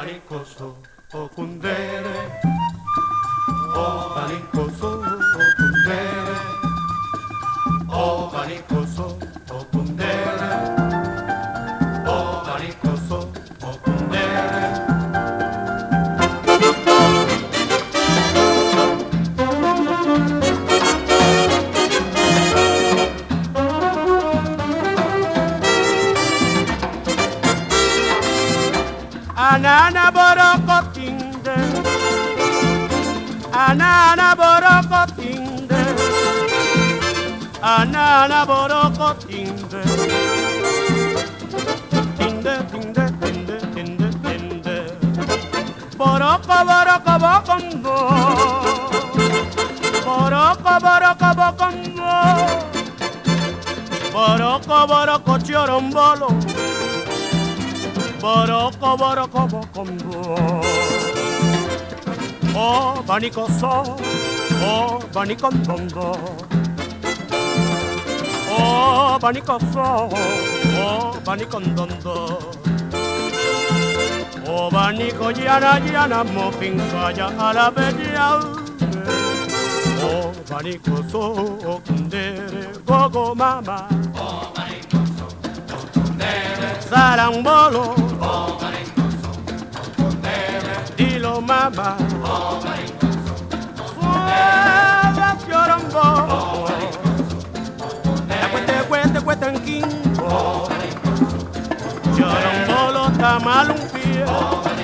banicoso, o cundere, o banicoso, o cundere, o banicoso, o cundere, o banicoso, o cundere. Anana borocotinde, anana borocotinde, anana borocotinde, tinde, tinde, tinde, tinde, tinde, boroco, boroco, bocondo, boroco, boroco, bocondo, boroco, boroco, chorombolo. Boroco, boroco, bocondo. Oh, banicoso, oh, banicondondo. Oh, banicoso, oh, banicondondo. Oh, banico, yana, yana, mopinca, ya a la bella. Oh, banicoso, oh, kundere, gogo, mama. Oh, banicoso, oh, kundere. Sarambolo. Oh, banicoso, oh, kundere. Dilo, mama. Oh, banicoso, oh, Suave, fiorombo. oh, banicoso, oh, kundere. Cuete, cuetanquín. Oh, banicoso, Chorombolo, tamalumpi. oh,